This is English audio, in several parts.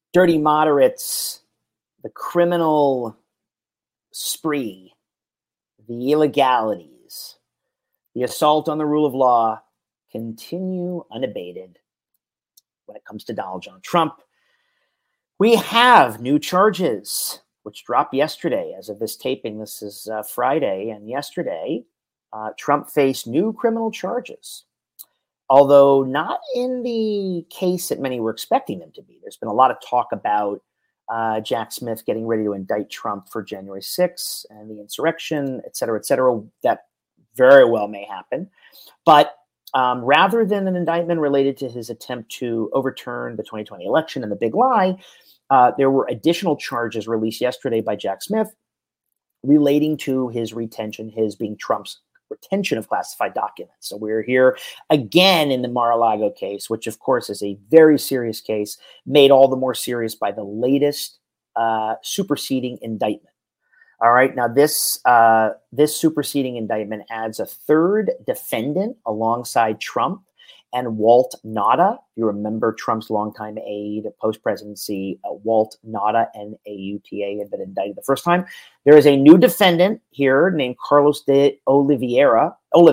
dirty moderates, the criminal spree, the illegalities, the assault on the rule of law continue unabated when it comes to Donald John Trump. We have new charges, which dropped yesterday. As of this taping, this is Friday, and yesterday, Trump faced new criminal charges, although not in the case that many were expecting them to be. There's been a lot of talk about Jack Smith getting ready to indict Trump for January 6th and the insurrection, et cetera, et cetera. That very well may happen. But rather than an indictment related to his attempt to overturn the 2020 election and the big lie, there were additional charges released yesterday by Jack Smith relating to his retention, his being Trump's retention of classified documents. So we're here again in the Mar-a-Lago case, which of course is a very serious case, made all the more serious by the latest superseding indictment. All right, now this superseding indictment adds a third defendant alongside Trump and Walt Nauta. You remember Trump's longtime aide, post-presidency, Walt Nauta, N-A-U-T-A, had been indicted the first time. There is a new defendant here named Carlos de Oliveira.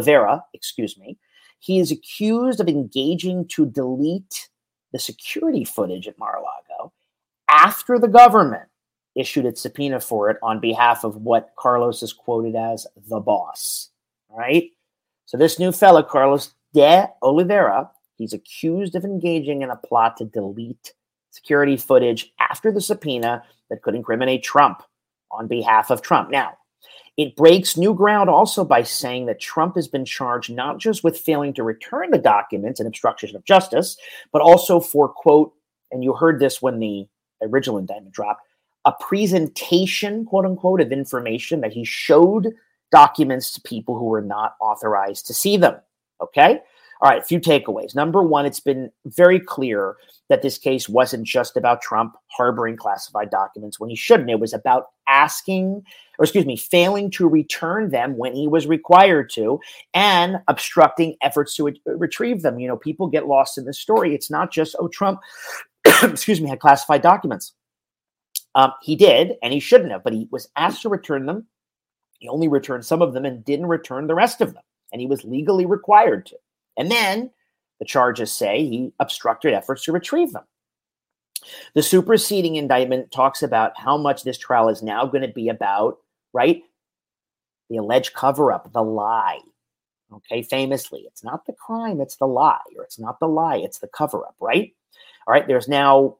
He is accused of engaging to delete the security footage at Mar-a-Lago after the government issued its subpoena for it on behalf of what Carlos is quoted as the boss. All right? So this new fella, Carlos de Oliveira, he's accused of engaging in a plot to delete security footage after the subpoena that could incriminate Trump on behalf of Trump. Now, it breaks new ground also by saying that Trump has been charged not just with failing to return the documents and obstruction of justice, but also for, quote, and you heard this when the original indictment dropped, a presentation, quote unquote, of information that he showed documents to people who were not authorized to see them. Okay? All right, a few takeaways. Number one, it's been very clear that this case wasn't just about Trump harboring classified documents when he shouldn't. It was about failing to return them when he was required to and obstructing efforts to retrieve them. You know, people get lost in this story. It's not just, Trump, had classified documents. He did, and he shouldn't have, but he was asked to return them. He only returned some of them and didn't return the rest of them. And he was legally required to. And then the charges say he obstructed efforts to retrieve them. The superseding indictment talks about how much this trial is now going to be about, right? The alleged cover-up, the lie. Okay, famously, it's not the crime, it's the lie. Or it's not the lie, it's the cover-up, right? All right, there's now,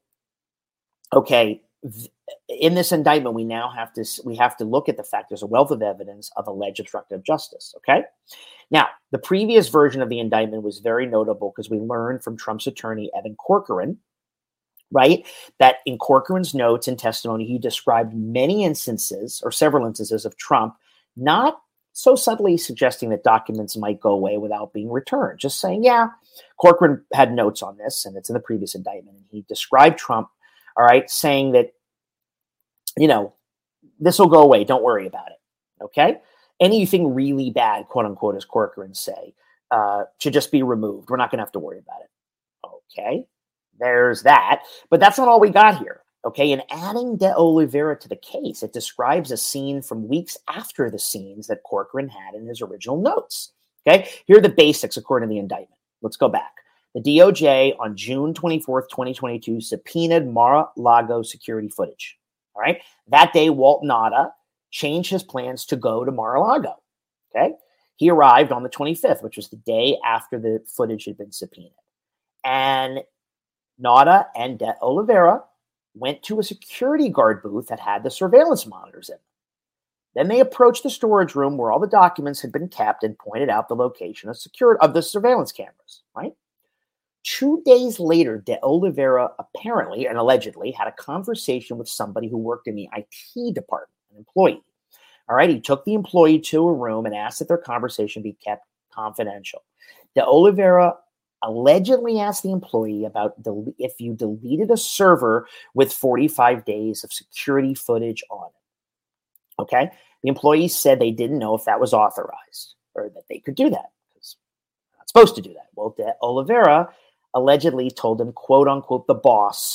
in this indictment, we have to look at the fact there's a wealth of evidence of alleged obstruction of justice, okay? Now, the previous version of the indictment was very notable because we learned from Trump's attorney, Evan Corcoran, right, that in Corcoran's notes and testimony, he described many instances or several instances of Trump not so subtly suggesting that documents might go away without being returned, just saying, yeah, Corcoran had notes on this, and it's in the previous indictment. And he described Trump, all right, saying that, you know, this will go away. Don't worry about it. Okay. Anything really bad, quote unquote, as Corcoran say, should just be removed. We're not going to have to worry about it. Okay. There's that. But that's not all we got here. Okay. And adding de Oliveira to the case, it describes a scene from weeks after the scenes that Corcoran had in his original notes. Okay. Here are the basics according to the indictment. Let's go back. The DOJ on June 24th, 2022 subpoenaed Mar-a-Lago security footage. All right. That day, Walt Nauta changed his plans to go to Mar-a-Lago. Okay. He arrived on the 25th, which was the day after the footage had been subpoenaed. And Nauta and de Oliveira went to a security guard booth that had the surveillance monitors in them. Then they approached the storage room where all the documents had been kept and pointed out the location of the surveillance cameras, right? 2 days later, de Oliveira apparently and allegedly had a conversation with somebody who worked in the IT department, an employee. All right, he took the employee to a room and asked that their conversation be kept confidential. De Oliveira allegedly asked the employee about if you deleted a server with 45 days of security footage on it. Okay, the employee said they didn't know if that was authorized or that they could do that because they're not supposed to do that. Well, de Oliveira allegedly told him, quote unquote, the boss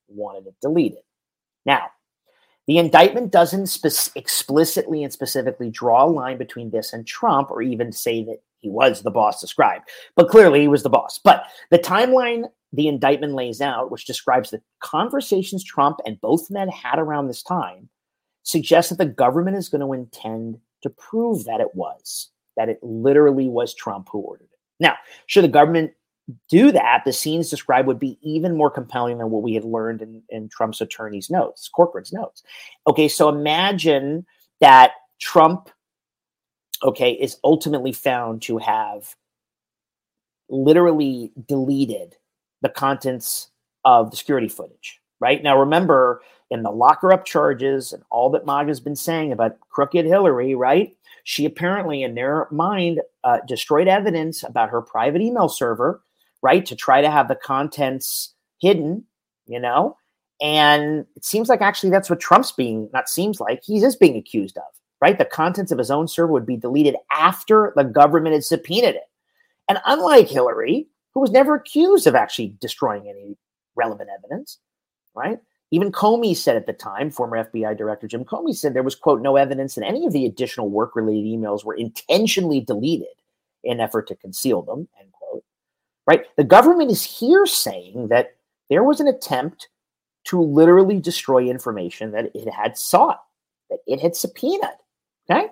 wanted it deleted. Now, the indictment doesn't explicitly and specifically draw a line between this and Trump or even say that he was the boss described, but clearly he was the boss. But the timeline the indictment lays out, which describes the conversations Trump and both men had around this time, suggests that the government is going to intend to prove that it literally was Trump who ordered it. Now, should the government do that, the scenes described would be even more compelling than what we had learned in Trump's attorney's notes, Corcoran's notes. Okay, so imagine that Trump, is ultimately found to have literally deleted the contents of the security footage, right? Now, remember, in the locker up charges and all that MAGA's been saying about crooked Hillary, right? She apparently, in their mind, destroyed evidence about her private email server, right? To try to have the contents hidden, and it seems like actually that's what Trump's he is being accused of, right? The contents of his own server would be deleted after the government had subpoenaed it. And unlike Hillary, who was never accused of actually destroying any relevant evidence, right? Even Comey said at the time, former FBI Director Jim Comey said there was, quote, no evidence that any of the additional work-related emails were intentionally deleted in an effort to conceal them, end quote, right? The government is here saying that there was an attempt to literally destroy information that it had sought, that it had subpoenaed, okay?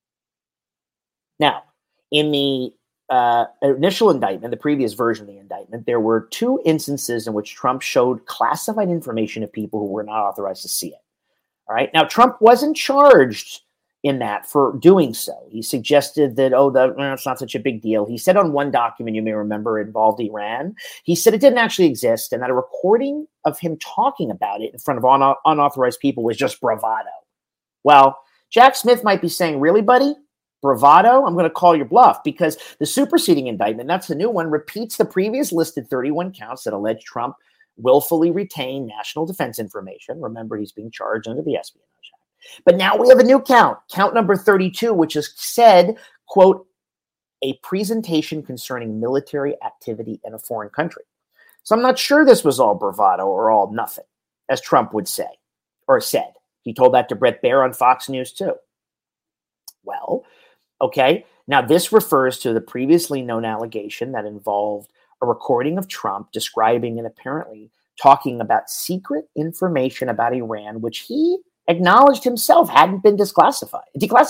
Now, in the initial indictment, the previous version of the indictment, there were two instances in which Trump showed classified information of people who were not authorized to see it. All right. Now, Trump wasn't charged in that for doing so. He suggested that, it's not such a big deal. He said on one document, you may remember, involved Iran. He said it didn't actually exist and that a recording of him talking about it in front of unauthorized people was just bravado. Well, Jack Smith might be saying, really, buddy? Bravado? I'm going to call your bluff because the superseding indictment, that's the new one, repeats the previous listed 31 counts that allege Trump willfully retained national defense information. Remember, he's being charged under the Espionage Act. But now we have a new count number 32, which is said, quote, a presentation concerning military activity in a foreign country. So I'm not sure this was all bravado or all nothing, as Trump would say, or said. He told that to Bret Baier on Fox News too. Well, okay, now this refers to the previously known allegation that involved a recording of Trump describing and apparently talking about secret information about Iran, which he acknowledged himself hadn't been declassified.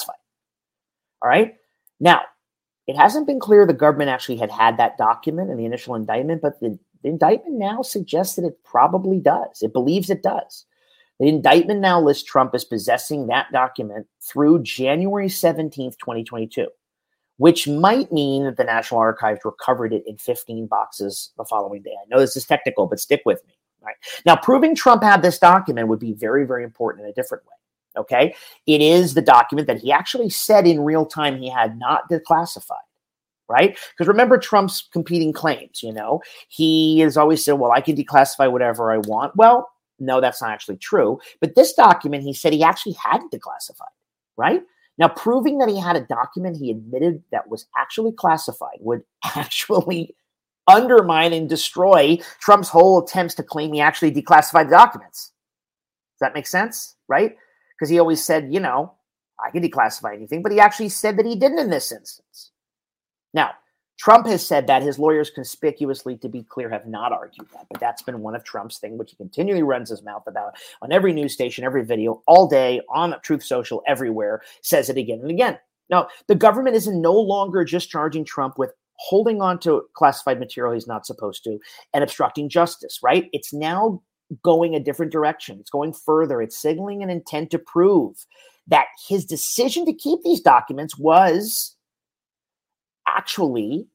All right. Now, it hasn't been clear the government actually had that document in the initial indictment, but the indictment now suggests that it probably does. It believes it does. The indictment now lists Trump as possessing that document through January 17th, 2022, which might mean that the National Archives recovered it in 15 boxes the following day. I know this is technical, but stick with me. Right? Now, proving Trump had this document would be very, very important in a different way. Okay? It is the document that he actually said in real time he had not declassified. Right? Because remember Trump's competing claims, he has always said, well, I can declassify whatever I want. Well, no, that's not actually true. But this document, he said he actually hadn't declassified, right? Now, proving that he had a document he admitted that was actually classified would actually undermine and destroy Trump's whole attempts to claim he actually declassified the documents. Does that make sense, right? Because he always said, I can declassify anything, but he actually said that he didn't in this instance. Now, Trump has said that. His lawyers conspicuously, to be clear, have not argued that. But that's been one of Trump's things, which he continually runs his mouth about on every news station, every video, all day, on Truth Social, everywhere, says it again and again. Now, the government is no longer just charging Trump with holding on to classified material he's not supposed to and obstructing justice, right? It's now going a different direction. It's going further. It's signaling an intent to prove that his decision to keep these documents was actually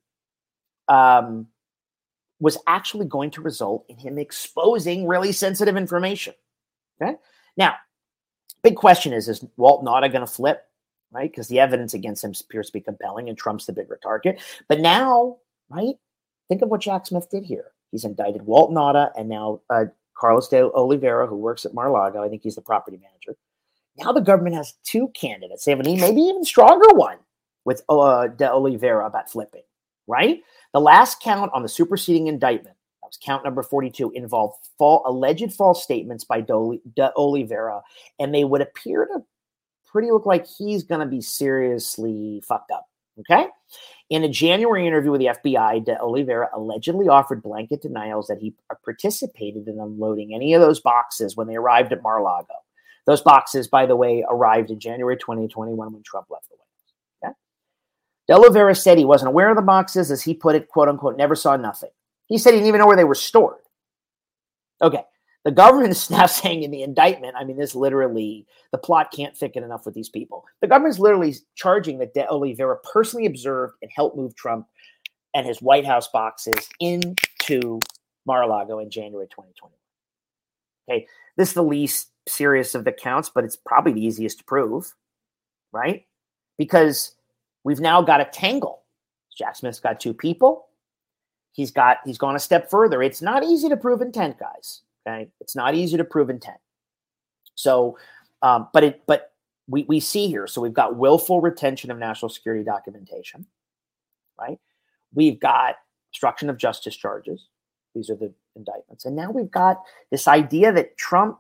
going to result in him exposing really sensitive information. Okay. Now, big question is Walt Nauta going to flip? Right? Because the evidence against him appears to be compelling and Trump's the bigger target. But now, right? Think of what Jack Smith did here. He's indicted Walt Nauta and now Carlos de Oliveira, who works at Mar-a-Lago. I think he's the property manager. Now the government has two candidates. They have an maybe even stronger one with de Oliveira about flipping, right? The last count on the superseding indictment, count number 42, involved alleged false statements by De Oliveira, and they would appear to pretty look like he's going to be seriously fucked up. Okay? In a January interview with the FBI, De Oliveira allegedly offered blanket denials that he participated in unloading any of those boxes when they arrived at Mar-a-Lago. Those boxes, by the way, arrived in January 2021 when Trump left the White House. Okay? De Oliveira said he wasn't aware of the boxes, as he put it, quote unquote, never saw nothing. He said he didn't even know where they were stored. Okay. The government is now saying in the indictment, I mean, this literally, the plot can't thicken enough with these people. The government is literally charging that De Oliveira personally observed and helped move Trump and his White House boxes into Mar-a-Lago in January 2020. Okay. This is the least serious of the counts, but it's probably the easiest to prove, right? Because we've now got a tangle. Jack Smith's got two people. He's gone a step further. It's not easy to prove intent, guys. Okay, it's not easy to prove intent. So, but we see here. So we've got willful retention of national security documentation, right? We've got obstruction of justice charges. These are the indictments, and now we've got this idea that Trump,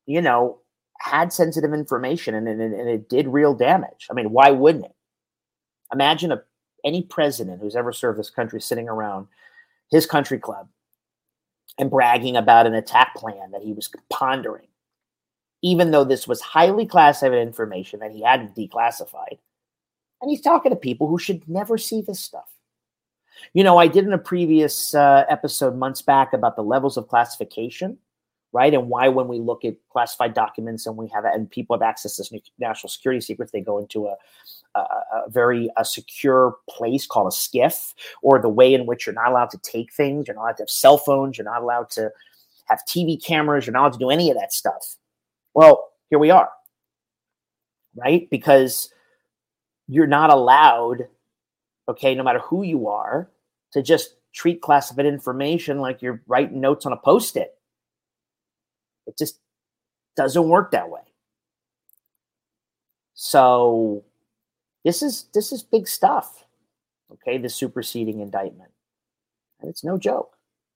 had sensitive information and it did real damage. I mean, why wouldn't it? Imagine any president who's ever served this country sitting around his country club and bragging about an attack plan that he was pondering, even though this was highly classified information that he hadn't declassified. And he's talking to people who should never see this stuff. I did in a previous episode months back about the levels of classification, right? And why when we look at classified documents and people have access to national security secrets, they go into a very secure place called a SCIF, or the way in which you're not allowed to take things. You're not allowed to have cell phones. You're not allowed to have TV cameras. You're not allowed to do any of that stuff. Well, here we are, right? Because you're not allowed, okay, no matter who you are, to just treat classified information like you're writing notes on a Post-it. It just doesn't work that way. So this is big stuff, okay, the superseding indictment. And it's no joke.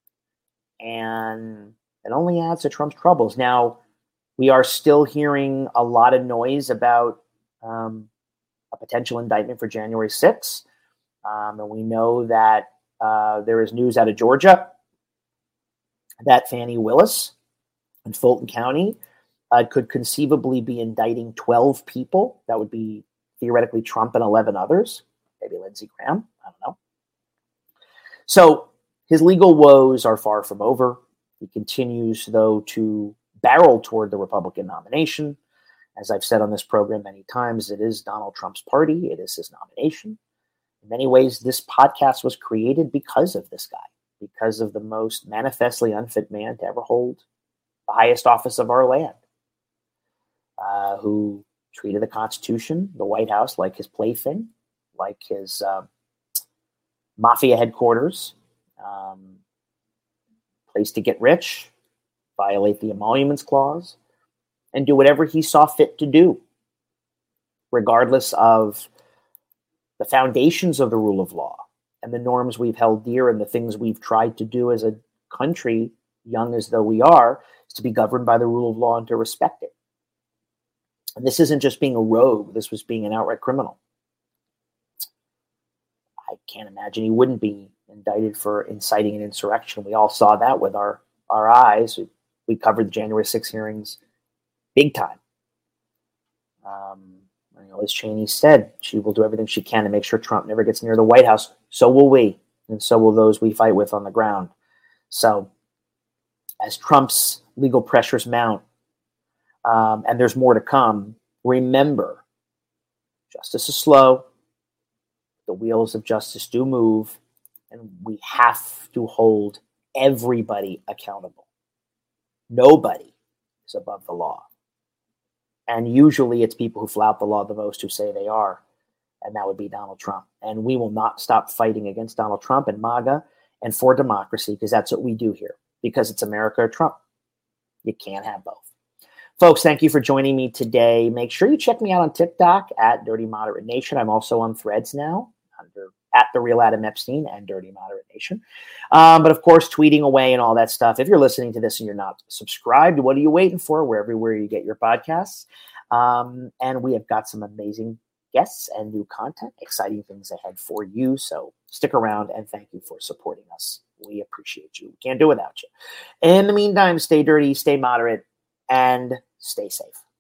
And it only adds to Trump's troubles. Now, we are still hearing a lot of noise about a potential indictment for January 6th. And we know that there is news out of Georgia that Fani Willis in Fulton County could conceivably be indicting 12 people. That would be theoretically Trump and 11 others, maybe Lindsey Graham. I don't know. So his legal woes are far from over. He continues, though, to barrel toward the Republican nomination. As I've said on this program many times, it is Donald Trump's party. It is his nomination. In many ways, this podcast was created because of this guy, because of the most manifestly unfit man to ever hold the highest office of our land, who treated the Constitution, the White House, like his plaything, like his mafia headquarters, place to get rich, violate the Emoluments Clause, and do whatever he saw fit to do, regardless of the foundations of the rule of law and the norms we've held dear and the things we've tried to do as a country, young as though we are, is to be governed by the rule of law and to respect it. And this isn't just being a rogue. This was being an outright criminal. I can't imagine he wouldn't be indicted for inciting an insurrection. We all saw that with our eyes. We covered the January 6 hearings big time. As Cheney said, she will do everything she can to make sure Trump never gets near the White House. So will we, and so will those we fight with on the ground. So as Trump's legal pressures mount, and there's more to come, remember, justice is slow. The wheels of justice do move, and we have to hold everybody accountable. Nobody is above the law. And usually it's people who flout the law the most who say they are, and that would be Donald Trump. And we will not stop fighting against Donald Trump and MAGA and for democracy, because that's what we do here, because it's America or Trump. You can't have both. Folks, thank you for joining me today. Make sure you check me out on TikTok at Dirty Moderate Nation. I'm also on Threads now under at The Real Adam Epstein and Dirty Moderate Nation. But of course, tweeting away and all that stuff. If you're listening to this and you're not subscribed, what are you waiting for? We're everywhere you get your podcasts. And we have got some amazing guests and new content, exciting things ahead for you. So stick around and thank you for supporting us. We appreciate you. We can't do without you. In the meantime, stay dirty, stay moderate, and stay safe.